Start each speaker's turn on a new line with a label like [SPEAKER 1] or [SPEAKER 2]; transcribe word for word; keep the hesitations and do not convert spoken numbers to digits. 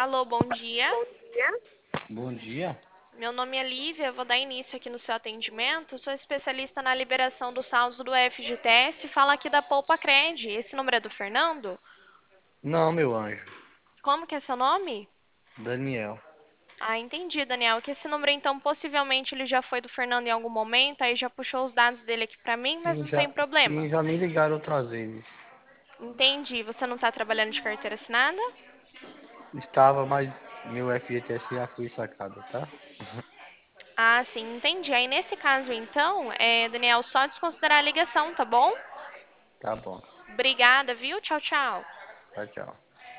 [SPEAKER 1] Alô, bom dia.
[SPEAKER 2] Bom dia.
[SPEAKER 1] Meu nome é Lívia, eu vou dar início aqui no seu atendimento. Sou especialista na liberação dos saldos do F G T S. Fala aqui da Poupa Cred. Esse número é do Fernando?
[SPEAKER 2] Não, meu anjo.
[SPEAKER 1] Como que é seu nome?
[SPEAKER 2] Daniel.
[SPEAKER 1] Ah, entendi, Daniel. Que esse número, então, possivelmente ele já foi do Fernando em algum momento, aí já puxou os dados dele aqui pra mim, mas
[SPEAKER 2] Sim,
[SPEAKER 1] não
[SPEAKER 2] já,
[SPEAKER 1] tem problema.
[SPEAKER 2] sim, já me ligaram outras vezes.
[SPEAKER 1] Entendi. Você não tá trabalhando de carteira assinada?
[SPEAKER 2] Estava, mas meu F G T S já foi sacado, tá?
[SPEAKER 1] Ah, sim, entendi. Aí nesse caso, então, é, Daniel, só desconsiderar a ligação, tá bom?
[SPEAKER 2] Tá bom.
[SPEAKER 1] Obrigada, viu? Tchau, tchau.
[SPEAKER 2] Tchau, tchau.